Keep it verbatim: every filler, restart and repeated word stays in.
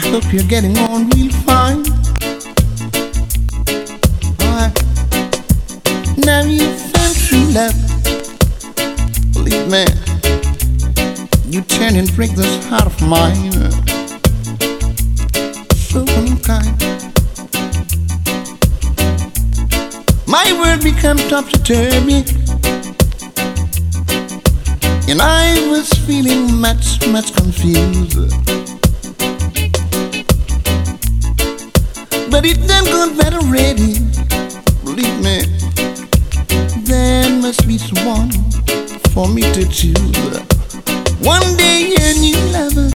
hope you're getting on real fine. Why? Now you found true love. Believe me, you turn and break this heart of mine. So unkind. My world became topsy-turvy, and I was feeling much, much confused. But it done gone bad already. Believe me, there must be someone for me to choose. One day a new